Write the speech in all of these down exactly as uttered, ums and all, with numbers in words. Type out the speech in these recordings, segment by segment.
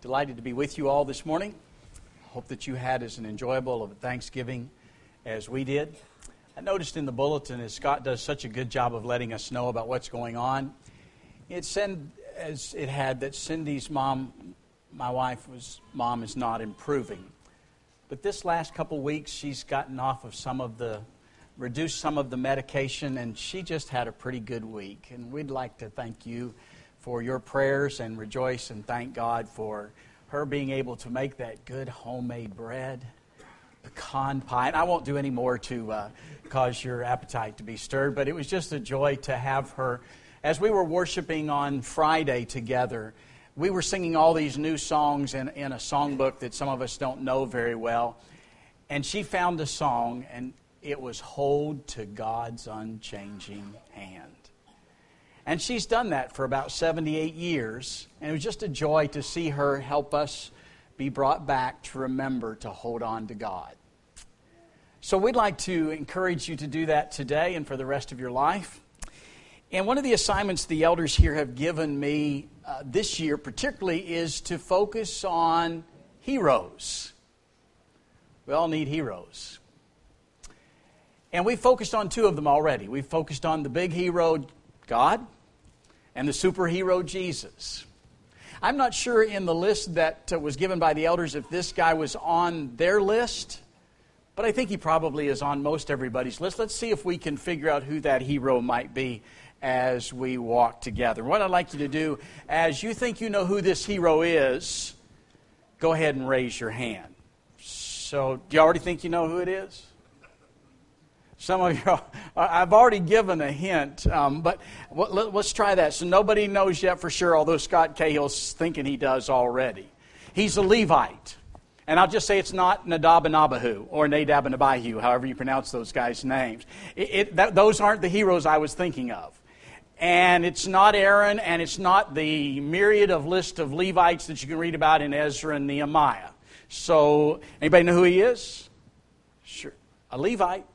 Delighted to be with you all this morning. Hope that you had as an enjoyable of a Thanksgiving as we did. I noticed in the bulletin, as Scott does such a good job of letting us know about what's going on, it said, as it had, that Cindy's mom, my wife, was mom is not improving. But this last couple weeks, she's gotten off of some of the, reduced some of the medication, and she just had a pretty good week. And we'd like to thank you for your prayers and rejoice and thank God for her being able to make that good homemade bread, pecan pie. And I won't do any more to uh, cause your appetite to be stirred, but it was just a joy to have her. As we were worshiping on Friday together, we were singing all these new songs in, in a songbook that some of us don't know very well. And she found a song, and it was Hold to God's Unchanging Hand. And she's done that for about seventy-eight years. And it was just a joy to see her help us be brought back to remember to hold on to God. So we'd like to encourage you to do that today and for the rest of your life. And one of the assignments the elders here have given me uh, this year particularly is to focus on heroes. We all need heroes. And we've focused on two of them already. We've focused on the big hero, God, and the superhero, Jesus. I'm not sure in the list that uh, was given by the elders if this guy was on their list, but I think he probably is on most everybody's list. Let's see if we can figure out who that hero might be as we walk together. What I'd like you to do, as you think you know who this hero is, go ahead and raise your hand. So, do you already think you know who it is? Some of you, I've already given a hint, um, but let's try that. So nobody knows yet for sure, although Scott Cahill's thinking he does already. He's a Levite. And I'll just say it's not Nadab and Abihu, or Nadab and Abihu, however you pronounce those guys' names. It, it, that, those aren't the heroes I was thinking of. And it's not Aaron, and it's not the myriad of list of Levites that you can read about in Ezra and Nehemiah. So, anybody know who he is? Sure. A Levite.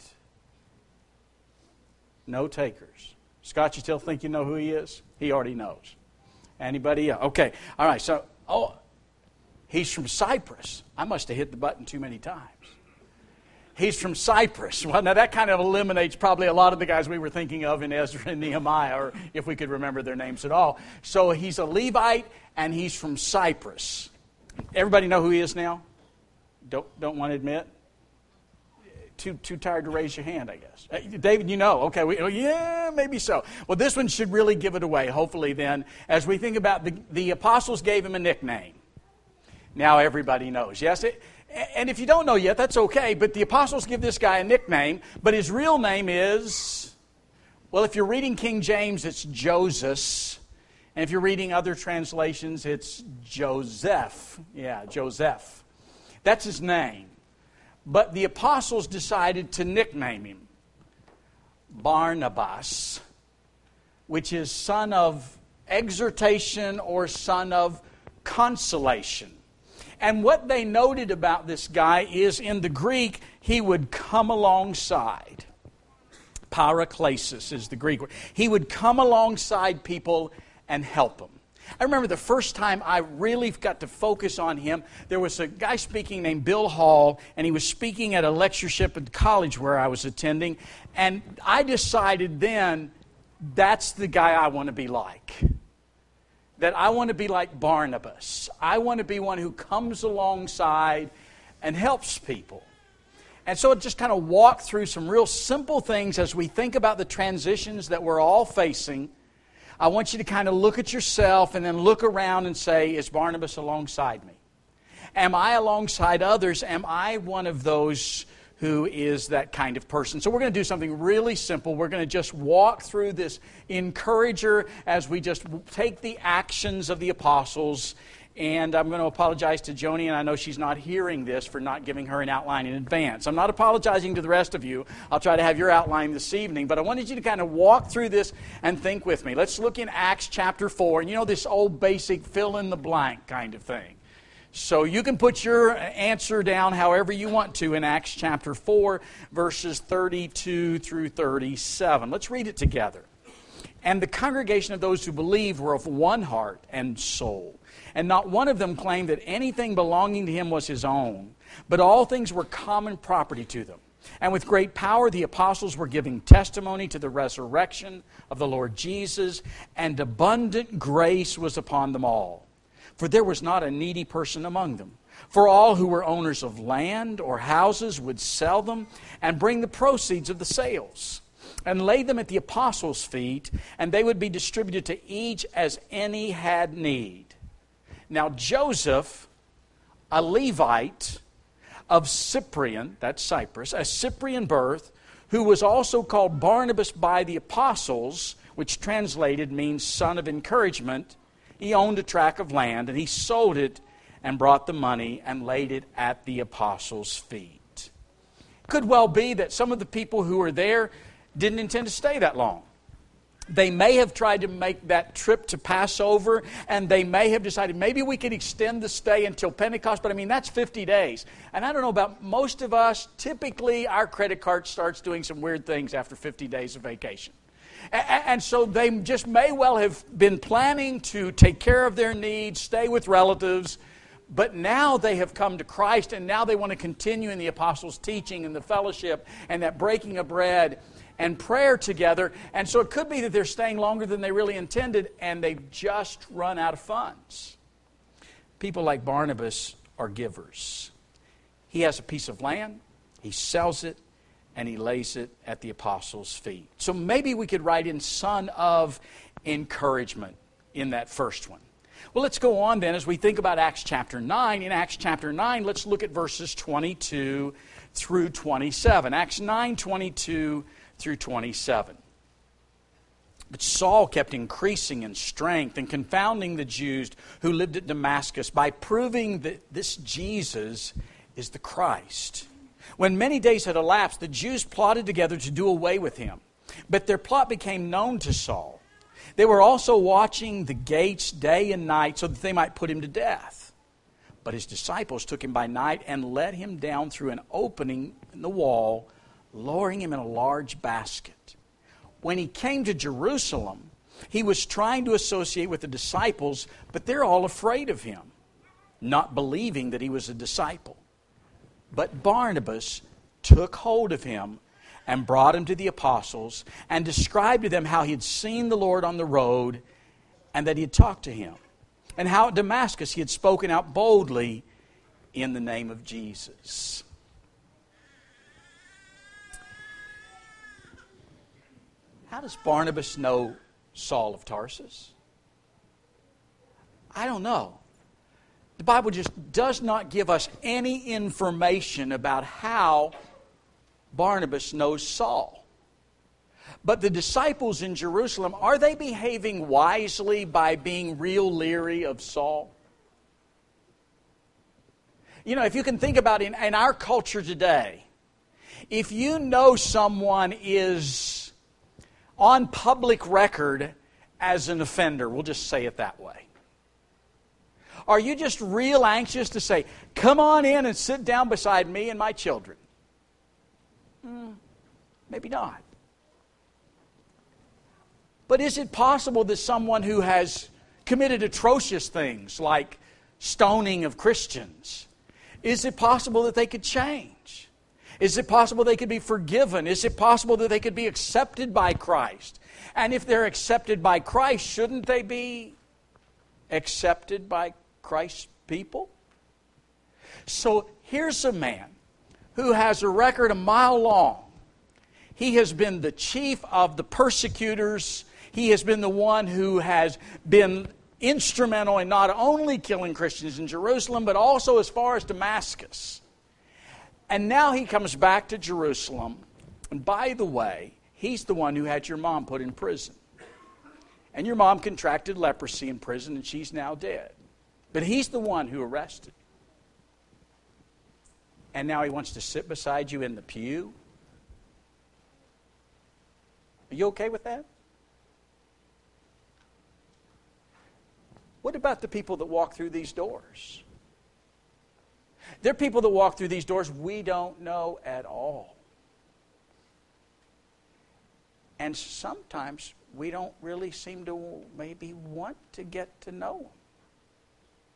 No takers. Scott, you still think you know who he is? He already knows. Anybody else? Okay. All right. So, oh, he's from Cyprus. I must have hit the button too many times. He's from Cyprus. Well, now that kind of eliminates probably a lot of the guys we were thinking of in Ezra and Nehemiah, or if we could remember their names at all. So he's a Levite, and he's from Cyprus. Everybody know who he is now? Don't don't want to admit? Too too tired to raise your hand, I guess. Uh, David, you know. Okay, we, yeah, maybe so. Well, this one should really give it away, hopefully then, as we think about the, the apostles gave him a nickname. Now everybody knows, yes? It, and if you don't know yet, that's okay, but the apostles give this guy a nickname, but his real name is, well, if you're reading King James, it's Joseph, and if you're reading other translations, it's Joseph. Yeah, Joseph. That's his name. But the apostles decided to nickname him Barnabas, which is son of exhortation or son of consolation. And what they noted about this guy is in the Greek, he would come alongside. Paraklesis is the Greek word. He would come alongside people and help them. I remember the first time I really got to focus on him, there was a guy speaking named Bill Hall, and he was speaking at a lectureship at the college where I was attending, and I decided then, that's the guy I want to be like. That I want to be like Barnabas. I want to be one who comes alongside and helps people. And so it just kind of walked through some real simple things as we think about the transitions that we're all facing. I want you to kind of look at yourself and then look around and say, is Barnabas alongside me? Am I alongside others? Am I one of those who is that kind of person? So we're going to do something really simple. We're going to just walk through this encourager as we just take the actions of the apostles. And I'm going to apologize to Joni, and I know she's not hearing this, for not giving her an outline in advance. I'm not apologizing to the rest of you. I'll try to have your outline this evening. But I wanted you to kind of walk through this and think with me. Let's look in Acts chapter four. And you know, this old basic fill-in-the-blank kind of thing. So you can put your answer down however you want to in Acts chapter four, verses thirty-two through thirty-seven. Let's read it together. And the congregation of those who believed were of one heart and soul. And not one of them claimed that anything belonging to him was his own, but all things were common property to them. And with great power the apostles were giving testimony to the resurrection of the Lord Jesus, and abundant grace was upon them all. For there was not a needy person among them. For all who were owners of land or houses would sell them and bring the proceeds of the sales, and lay them at the apostles' feet, and they would be distributed to each as any had need. Now Joseph, a Levite of Cyprian, that's Cyprus, a Cyprian birth, who was also called Barnabas by the apostles, which translated means son of encouragement, he owned a tract of land, and he sold it and brought the money and laid it at the apostles' feet. It could well be that some of the people who were there didn't intend to stay that long. They may have tried to make that trip to Passover, and they may have decided maybe we could extend the stay until Pentecost, but I mean, that's fifty days. And I don't know about most of us, typically our credit card starts doing some weird things after fifty days of vacation. And so they just may well have been planning to take care of their needs, stay with relatives, but now they have come to Christ, and now they want to continue in the apostles' teaching and the fellowship and that breaking of bread and prayer together. And so it could be that they're staying longer than they really intended, and they've just run out of funds. People like Barnabas are givers. He has a piece of land, he sells it, and he lays it at the apostles' feet. So maybe we could write in son of encouragement in that first one. Well, let's go on then as we think about Acts chapter nine. In Acts chapter nine, let's look at verses twenty-two through twenty-seven. Acts nine, twenty-two through twenty-seven. But Saul kept increasing in strength and confounding the Jews who lived at Damascus by proving that this Jesus is the Christ. When many days had elapsed, the Jews plotted together to do away with him. But their plot became known to Saul. They were also watching the gates day and night so that they might put him to death. But his disciples took him by night and let him down through an opening in the wall, lowering him in a large basket. When he came to Jerusalem, he was trying to associate with the disciples, but they're all afraid of him, not believing that he was a disciple. But Barnabas took hold of him and brought him to the apostles and described to them how he had seen the Lord on the road and that he had talked to him, and how at Damascus he had spoken out boldly in the name of Jesus. How does Barnabas know Saul of Tarsus? I don't know. The Bible just does not give us any information about how Barnabas knows Saul. But the disciples in Jerusalem, are they behaving wisely by being real leery of Saul? You know, if you can think about it in, in our culture today, if you know someone is on public record as an offender, we'll just say it that way. Are you just real anxious to say, come on in and sit down beside me and my children? Hmm, maybe not. But is it possible that someone who has committed atrocious things like stoning of Christians, is it possible that they could change? Is it possible they could be forgiven? Is it possible that they could be accepted by Christ? And if they're accepted by Christ, shouldn't they be accepted by Christ's people? So here's a man who has a record a mile long. He has been the chief of the persecutors. He has been the one who has been instrumental in not only killing Christians in Jerusalem, but also as far as Damascus. And now he comes back to Jerusalem. And by the way, he's the one who had your mom put in prison. And your mom contracted leprosy in prison, and she's now dead. But he's the one who arrested. And now he wants to sit beside you in the pew. Are you okay with that? What about the people that walk through these doors? There are people that walk through these doors we don't know at all. And sometimes we don't really seem to maybe want to get to know them.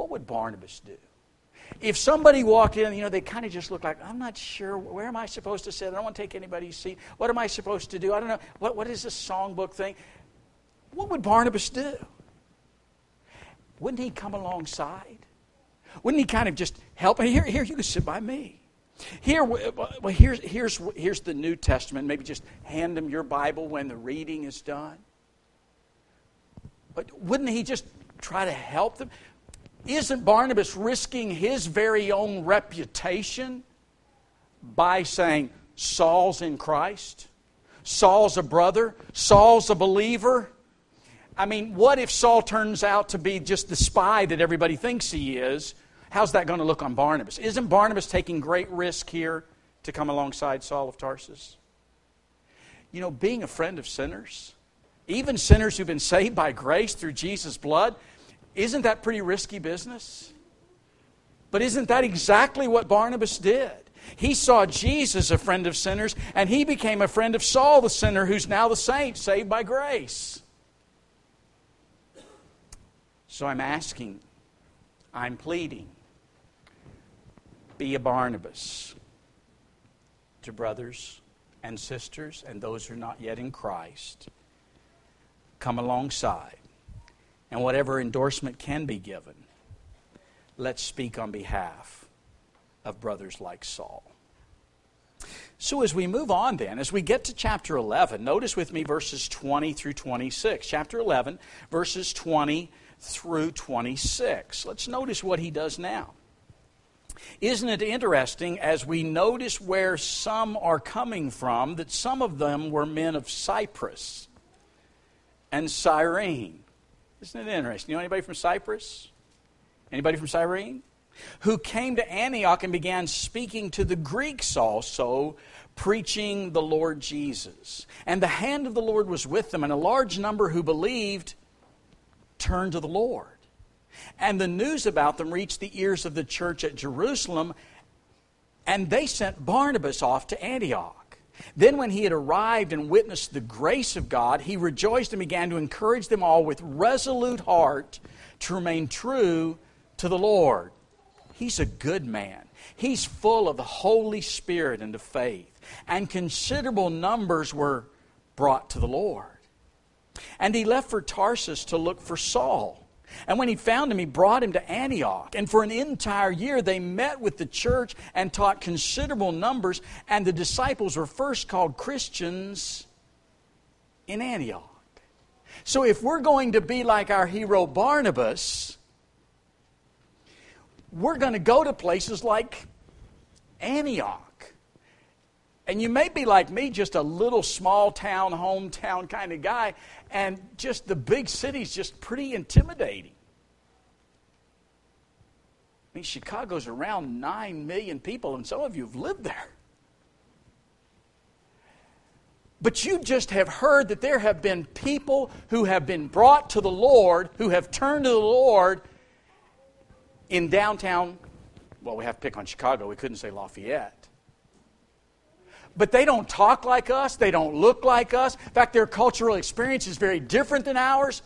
what would Barnabas do? If somebody walked in, you know, they kind of just look like, I'm not sure, where am I supposed to sit? I don't want to take anybody's seat. What am I supposed to do? I don't know. What, what is this songbook thing? What would Barnabas do? Wouldn't he come alongside? Wouldn't he kind of just help? Here, here, you can sit by me. Here, well, here's, here's, here's the New Testament. Maybe just hand them your Bible when the reading is done. But wouldn't he just try to help them? Isn't Barnabas risking his very own reputation by saying, Saul's in Christ? Saul's a brother? Saul's a believer? I mean, what if Saul turns out to be just the spy that everybody thinks he is? How's that going to look on Barnabas? Isn't Barnabas taking great risk here to come alongside Saul of Tarsus? You know, being a friend of sinners, even sinners who've been saved by grace through Jesus' blood, isn't that pretty risky business? But isn't that exactly what Barnabas did? He saw Jesus, a friend of sinners, and he became a friend of Saul, the sinner, who's now the saint, saved by grace. So I'm asking, I'm pleading, be a Barnabas to brothers and sisters and those who are not yet in Christ. Come alongside. And whatever endorsement can be given, let's speak on behalf of brothers like Saul. So as we move on then, as we get to chapter eleven, notice with me verses twenty through twenty-six. Chapter eleven, verses twenty through twenty-six. Let's notice what he does now. Isn't it interesting as we notice where some are coming from, that some of them were men of Cyprus and Cyrene. Isn't it interesting? You know anybody from Cyprus? Anybody from Cyrene? Who came to Antioch and began speaking to the Greeks also, preaching the Lord Jesus. And the hand of the Lord was with them, and a large number who believed turned to the Lord. And the news about them reached the ears of the church at Jerusalem, and they sent Barnabas off to Antioch. Then when he had arrived and witnessed the grace of God, he rejoiced and began to encourage them all with resolute heart to remain true to the Lord. He's a good man. He's full of the Holy Spirit and of faith. And considerable numbers were brought to the Lord. And he left for Tarsus to look for Saul. And when he found him, he brought him to Antioch. And for an entire year they met with the church and taught considerable numbers. And the disciples were first called Christians in Antioch. So if we're going to be like our hero Barnabas, we're going to go to places like Antioch. And you may be like me, just a little small town, hometown kind of guy, and just the big city's just pretty intimidating. I mean, Chicago's around nine million people, and some of you have lived there. But you just have heard that there have been people who have been brought to the Lord, who have turned to the Lord in downtown, well, we have to pick on Chicago, we couldn't say Lafayette. But they don't talk like us. They don't look like us. In fact, their cultural experience is very different than ours.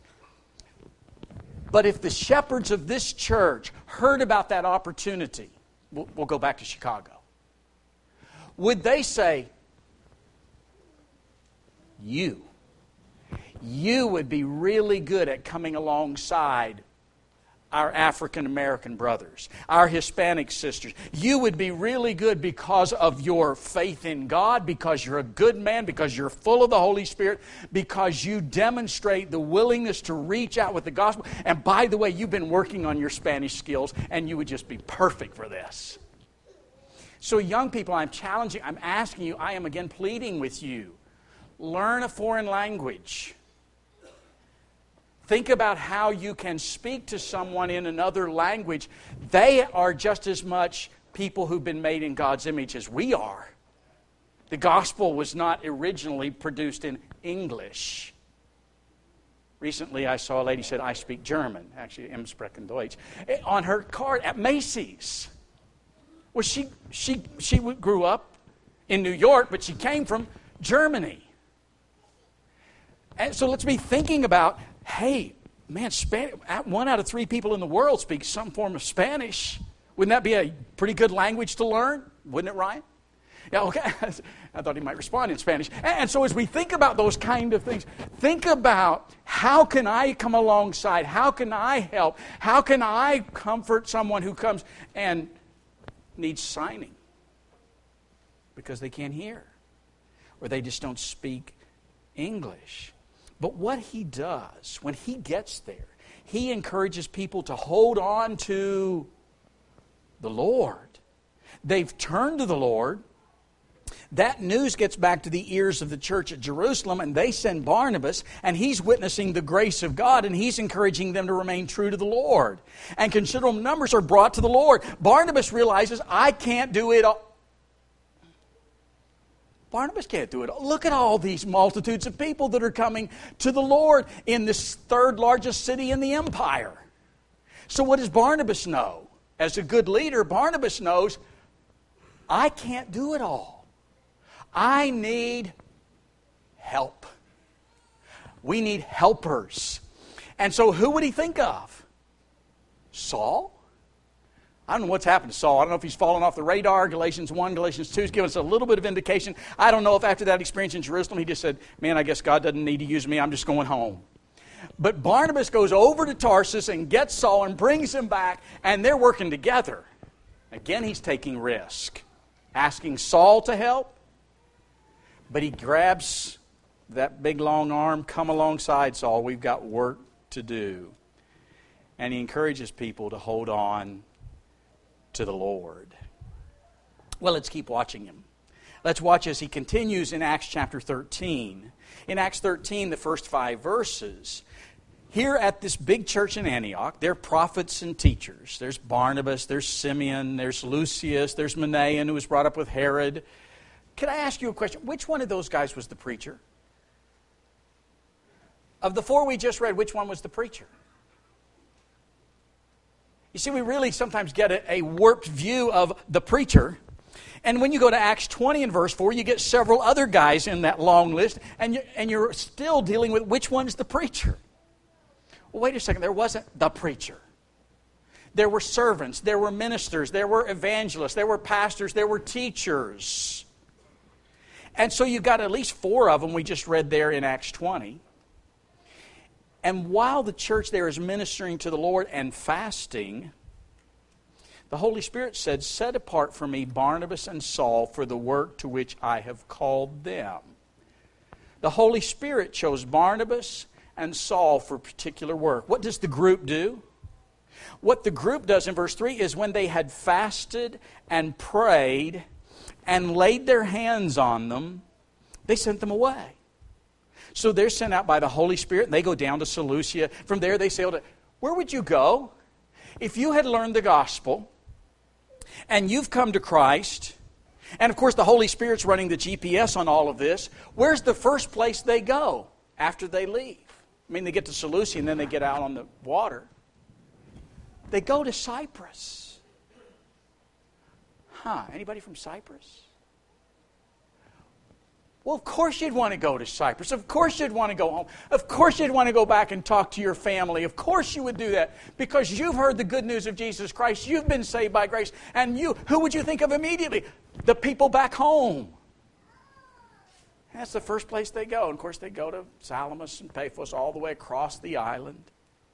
But if the shepherds of this church heard about that opportunity, we'll, we'll go back to Chicago, would they say, you, you would be really good at coming alongside our African American brothers, our Hispanic sisters. You would be really good because of your faith in God, because you're a good man, because you're full of the Holy Spirit, because you demonstrate the willingness to reach out with the gospel. And by the way, you've been working on your Spanish skills, and you would just be perfect for this. So young people, I'm challenging, I'm asking you, I am again pleading with you, learn a foreign language. Think about how you can speak to someone in another language. They are just as much people who've been made in God's image as we are. The gospel was not originally produced in English. Recently I saw a lady said, I speak German. Actually, im sprechen Deutsch. On her card at Macy's. Well, she, she, she grew up in New York, but she came from Germany. And so let's be thinking about, hey, man, Spanish, one out of three people in the world speak some form of Spanish. Wouldn't that be a pretty good language to learn? Wouldn't it, Ryan? Yeah, okay. I thought he might respond in Spanish. And so as we think about those kind of things, think about how can I come alongside? How can I help? How can I comfort someone who comes and needs signing because they can't hear or they just don't speak English? But what he does when he gets there, he encourages people to hold on to the Lord. They've turned to the Lord. That news gets back to the ears of the church at Jerusalem, and they send Barnabas, and he's witnessing the grace of God, and he's encouraging them to remain true to the Lord. And considerable numbers are brought to the Lord. Barnabas realizes, I can't do it all. Barnabas can't do it all. Look at all these multitudes of people that are coming to the Lord in this third largest city in the empire. So what does Barnabas know? As a good leader, Barnabas knows, I can't do it all. I need help. We need helpers. And so who would he think of? Saul? I don't know what's happened to Saul. I don't know if he's fallen off the radar. Galatians one, Galatians two is giving us a little bit of indication. I don't know if after that experience in Jerusalem he just said, man, I guess God doesn't need to use me. I'm just going home. But Barnabas goes over to Tarsus and gets Saul and brings him back, and they're working together. Again, he's taking risk. Asking Saul to help. But he grabs that big long arm, come alongside Saul, we've got work to do. And he encourages people to hold on to the Lord. Well, let's keep watching him. Let's watch as he continues in Acts chapter thirteen. In Acts thirteen, the first five verses, here at this big church in Antioch, there are prophets and teachers. There's Barnabas, there's Simeon, there's Lucius, there's Manaen, who was brought up with Herod. Can I ask you a question? Which one of those guys was the preacher? Of the four we just read, which one was the preacher? You see, we really sometimes get a, a warped view of the preacher. And when you go to Acts twenty and verse four, you get several other guys in that long list, and, you, and you're still dealing with which one's the preacher. Well, wait a second, there wasn't the preacher. There were servants, there were ministers, there were evangelists, there were pastors, there were teachers. And so you've got at least four of them we just read there in Acts twenty. And while the church there is ministering to the Lord and fasting, the Holy Spirit said, set apart for me Barnabas and Saul for the work to which I have called them. The Holy Spirit chose Barnabas and Saul for particular work. What does the group do? What the group does in verse three is when they had fasted and prayed and laid their hands on them, they sent them away. So they're sent out by the Holy Spirit, and they go down to Seleucia. From there they sailed to... Where would you go? If you had learned the gospel, and you've come to Christ, and of course the Holy Spirit's running the G P S on all of this, where's the first place they go after they leave? I mean, they get to Seleucia, and then they get out on the water. They go to Cyprus. Huh, anybody from Cyprus? Well, of course you'd want to go to Cyprus. Of course you'd want to go home. Of course you'd want to go back and talk to your family. Of course you would do that because you've heard the good news of Jesus Christ. You've been saved by grace. And you, who would you think of immediately? The people back home. That's the first place they go. And of course they go to Salamis and Paphos all the way across the island.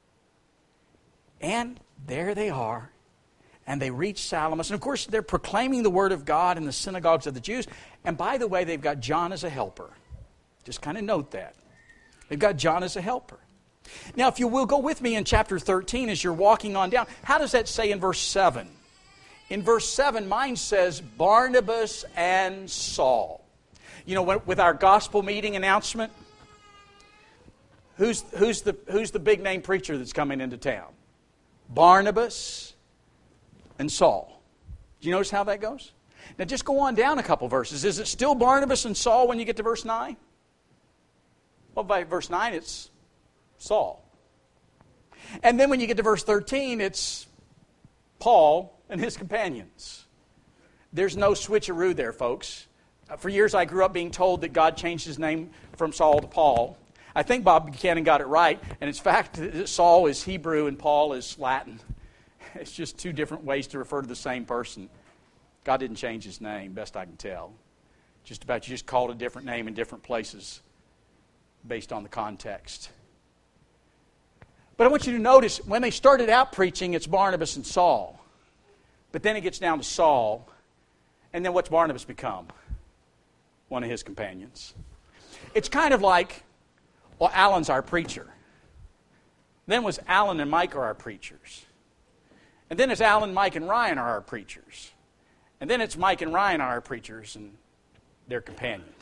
And there they are. And they reach Salamis. And of course, they're proclaiming the word of God in the synagogues of the Jews. And by the way, they've got John as a helper. Just kind of note that. They've got John as a helper. Now, if you will, go with me in chapter thirteen as you're walking on down. How does that say in verse seven? In verse seven, mine says Barnabas and Saul. You know, with our gospel meeting announcement, who's, who's, the, who's the big name preacher that's coming into town? Barnabas and Saul. Do you notice how that goes? Now just go on down a couple verses. Is it still Barnabas and Saul when you get to verse nine? Well, by verse nine it's Saul. And then when you get to verse thirteen, it's Paul and his companions. There's no switcheroo there, folks. For years I grew up being told that God changed his name from Saul to Paul. I think Bob Buchanan got it right, and in fact, Saul is Hebrew and Paul is Latin. It's just two different ways to refer to the same person. God didn't change his name, best I can tell. Just about you just called a different name in different places based on the context. But I want you to notice, when they started out preaching, it's Barnabas and Saul. But then it gets down to Saul, and then what's Barnabas become? One of his companions. It's kind of like, well, Alan's our preacher. Then was Alan and Mike are our preachers. And then it's Alan, Mike, and Ryan are our preachers. And then it's Mike and Ryan are our preachers and their companions.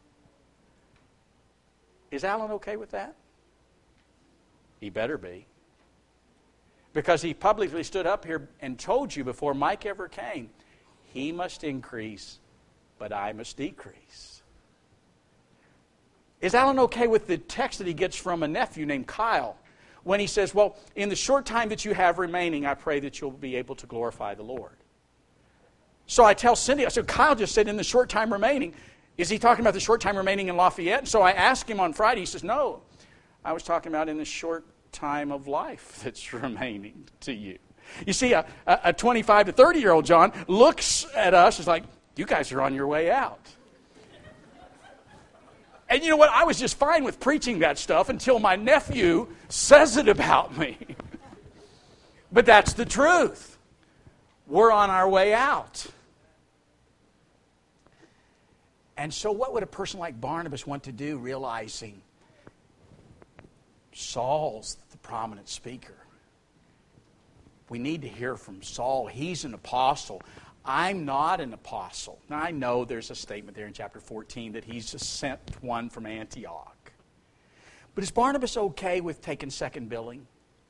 Is Alan okay with that? He better be. Because he publicly stood up here and told you before Mike ever came, he must increase, but I must decrease. Is Alan okay with the text that he gets from a nephew named Kyle when he says, well, in the short time that you have remaining, I pray that you'll be able to glorify the Lord? So I tell Cindy, I said, Kyle just said in the short time remaining. Is he talking about the short time remaining in Lafayette? And so I asked him on Friday. He says, no, I was talking about in the short time of life that's remaining to you. You see, a, a twenty-five to thirty-year-old John looks at us and is like, you guys are on your way out. And you know what? I was just fine with preaching that stuff until my nephew says it about me. But that's the truth. We're on our way out. And so what would a person like Barnabas want to do, realizing Saul's the prominent speaker? We need to hear from Saul. He's an apostle. I'm not an apostle. Now, I know there's a statement there in chapter fourteen that he's a sent one from Antioch. But is Barnabas okay with taking second billing?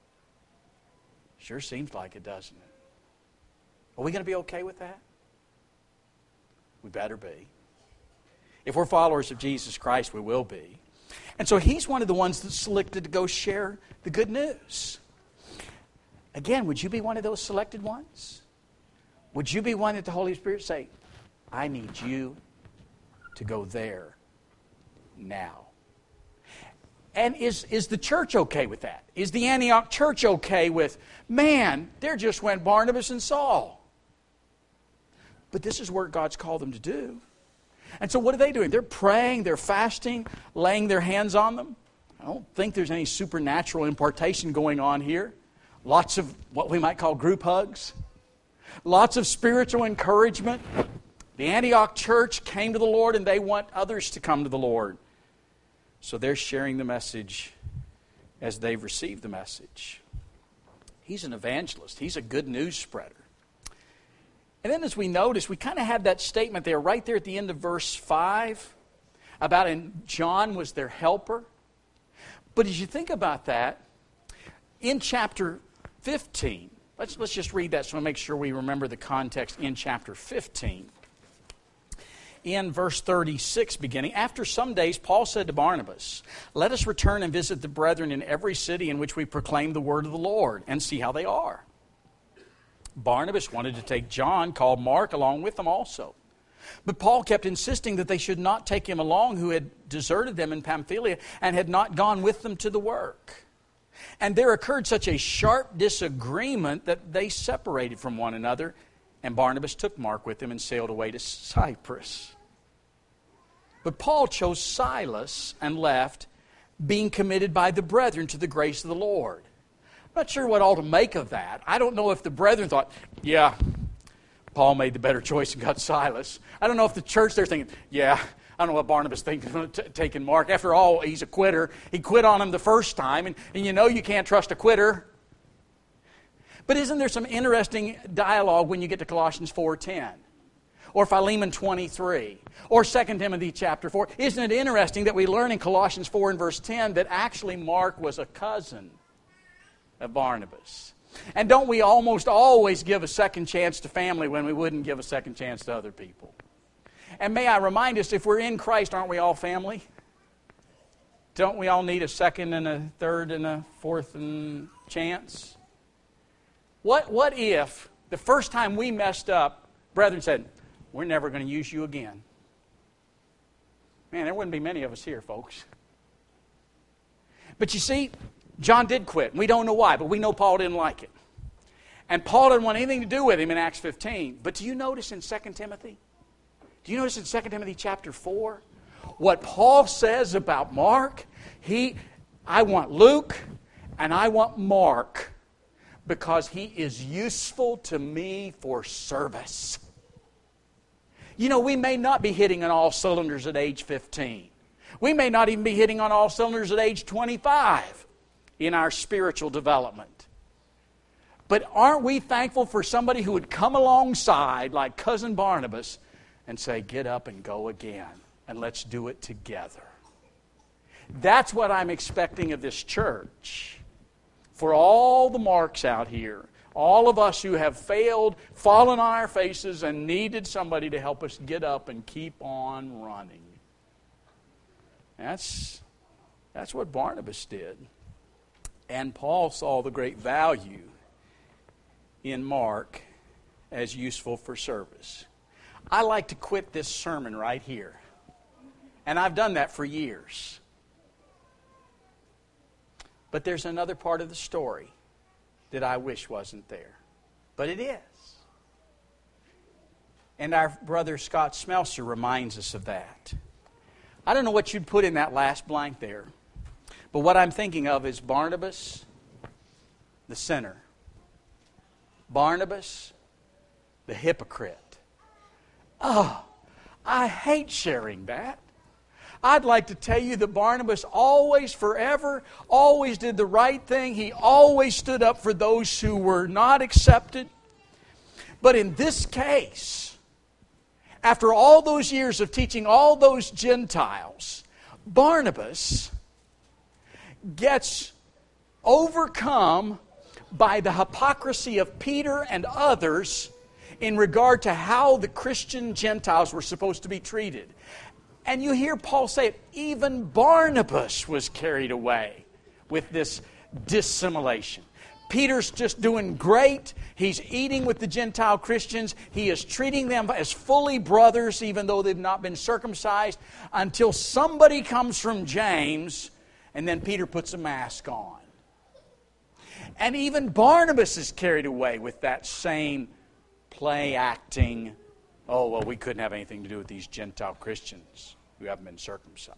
Sure seems like it, doesn't it? Are we going to be okay with that? We better be. If we're followers of Jesus Christ, we will be. And so he's one of the ones that's selected to go share the good news. Again, would you be one of those selected ones? Would you be one that the Holy Spirit say, I need you to go there now? And is, is the church okay with that? Is the Antioch church okay with, man, there just went Barnabas and Saul? But this is what God's called them to do. And so what are they doing? They're praying, they're fasting, laying their hands on them. I don't think there's any supernatural impartation going on here. Lots of what we might call group hugs. Lots of spiritual encouragement. The Antioch church came to the Lord and they want others to come to the Lord. So they're sharing the message as they've received the message. He's an evangelist. He's a good news spreader. And then as we notice, we kind of have that statement there right there at the end of verse five about and John was their helper. But as you think about that, in chapter fifteen, let's, let's just read that so we make sure we remember the context in chapter fifteen. In verse thirty-six beginning, after some days Paul said to Barnabas, let us return and visit the brethren in every city in which we proclaim the word of the Lord and see how they are. Barnabas wanted to take John, called Mark, along with them also. But Paul kept insisting that they should not take him along, who had deserted them in Pamphylia and had not gone with them to the work. And there occurred such a sharp disagreement that they separated from one another, and Barnabas took Mark with him and sailed away to Cyprus. But Paul chose Silas and left, being committed by the brethren to the grace of the Lord. I'm not sure what all to make of that. I don't know if the brethren thought, yeah, Paul made the better choice and got Silas. I don't know if the church they're thinking, yeah, I don't know what Barnabas thinking of t- taking Mark. After all, he's a quitter. He quit on him the first time, and, and you know you can't trust a quitter. But isn't there some interesting dialogue when you get to Colossians four ten? Or Philemon twenty-three? Or Second Timothy chapter four? Isn't it interesting that we learn in Colossians four and verse ten that actually Mark was a cousin of Barnabas? And don't we almost always give a second chance to family when we wouldn't give a second chance to other people? And may I remind us, if we're in Christ, aren't we all family? Don't we all need a second and a third and a fourth and chance? What, what if the first time we messed up, brethren said, we're never going to use you again? Man, there wouldn't be many of us here, folks. But you see, John did quit. We don't know why, but we know Paul didn't like it. And Paul didn't want anything to do with him in Acts fifteen. But do you notice in Second Timothy? Do you notice in Second Timothy chapter four? What Paul says about Mark? He, I want Luke and I want Mark because he is useful to me for service. You know, we may not be hitting on all cylinders at age fifteen. We may not even be hitting on all cylinders at age twenty-five in our spiritual development. But aren't we thankful for somebody who would come alongside, like Cousin Barnabas, and say, get up and go again, and let's do it together. That's what I'm expecting of this church. For all the marks out here, all of us who have failed, fallen on our faces, and needed somebody to help us get up and keep on running. That's, that's what Barnabas did. And Paul saw the great value in Mark as useful for service. I like to quit this sermon right here. And I've done that for years. But there's another part of the story that I wish wasn't there. But it is. And our brother Scott Smelser reminds us of that. I don't know what you'd put in that last blank there. But what I'm thinking of is Barnabas, the sinner. Barnabas, the hypocrite. Oh, I hate sharing that. I'd like to tell you that Barnabas always, forever, always did the right thing. He always stood up for those who were not accepted. But in this case, after all those years of teaching all those Gentiles, Barnabas gets overcome by the hypocrisy of Peter and others in regard to how the Christian Gentiles were supposed to be treated. And you hear Paul say it, even Barnabas was carried away with this dissimulation. Peter's just doing great. He's eating with the Gentile Christians. He is treating them as fully brothers, even though they've not been circumcised, until somebody comes from James, and then Peter puts a mask on. And even Barnabas is carried away with that same play acting. Oh, well, we couldn't have anything to do with these Gentile Christians who haven't been circumcised.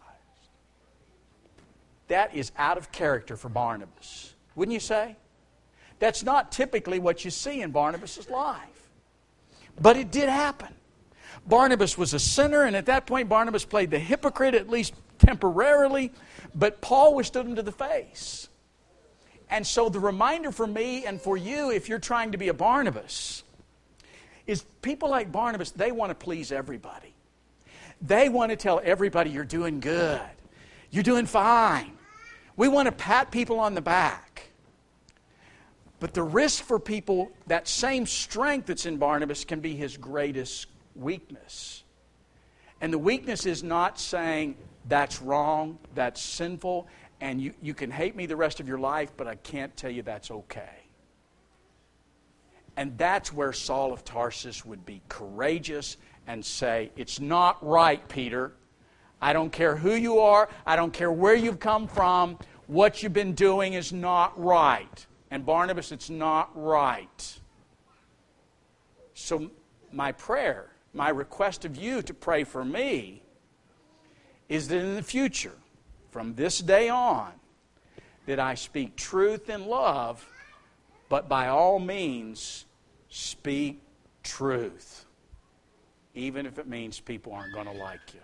That is out of character for Barnabas, wouldn't you say? That's not typically what you see in Barnabas' life. But it did happen. Barnabas was a sinner, and at that point Barnabas played the hypocrite, at least temporarily, but Paul withstood him to the face. And so the reminder for me and for you, if you're trying to be a Barnabas, is people like Barnabas, they want to please everybody. They want to tell everybody you're doing good. You're doing fine. We want to pat people on the back. But the risk for people, that same strength that's in Barnabas can be his greatest weakness. And the weakness is not saying, that's wrong, that's sinful, and you, you can hate me the rest of your life, but I can't tell you that's okay. And that's where Saul of Tarsus would be courageous and say, it's not right, Peter. I don't care who you are. I don't care where you've come from. What you've been doing is not right. And Barnabas, it's not right. So my prayer, my request of you to pray for me is that in the future, from this day on, that I speak truth in love, but by all means, speak truth, even if it means people aren't going to like you.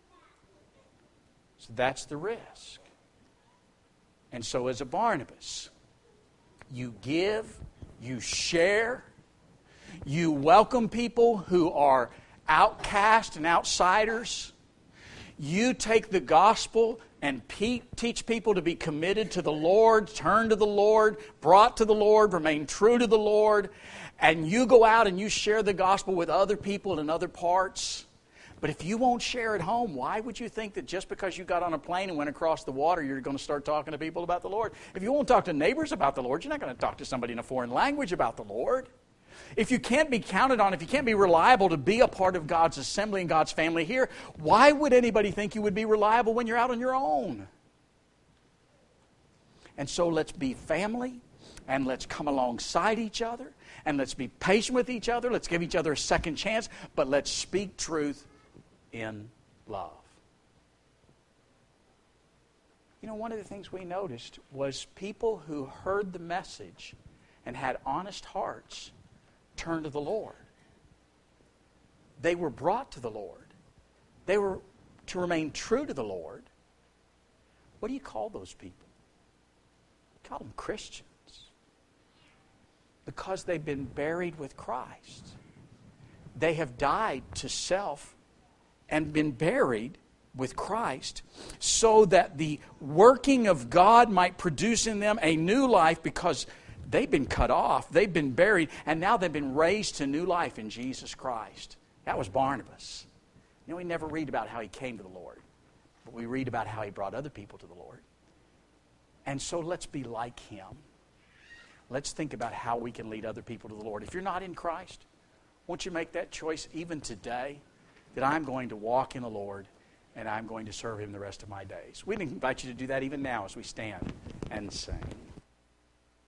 So that's the risk. And so as a Barnabas, you give, you share, you welcome people who are outcast and outsiders. You take the gospel and pe- teach people to be committed to the Lord, turn to the Lord, brought to the Lord, remain true to the Lord. And you go out and you share the gospel with other people in other parts. But if you won't share at home, why would you think that just because you got on a plane and went across the water, you're going to start talking to people about the Lord? If you won't talk to neighbors about the Lord, you're not going to talk to somebody in a foreign language about the Lord. If you can't be counted on, if you can't be reliable to be a part of God's assembly and God's family here, why would anybody think you would be reliable when you're out on your own? And so let's be family, and let's come alongside each other, and let's be patient with each other. Let's give each other a second chance, but let's speak truth in love. You know, one of the things we noticed was people who heard the message and had honest hearts turned to the Lord. They were brought to the Lord. They were to remain true to the Lord. What do you call those people? You call them Christians. Because they've been buried with Christ. They have died to self and been buried with Christ so that the working of God might produce in them a new life, because they've been cut off, they've been buried, and now they've been raised to new life in Jesus Christ. That was Barnabas. You know, we never read about how he came to the Lord, but we read about how he brought other people to the Lord. And so let's be like him. Let's think about how we can lead other people to the Lord. If you're not in Christ, won't you make that choice even today, that I'm going to walk in the Lord and I'm going to serve him the rest of my days? We'd invite you to do that even now as we stand and sing.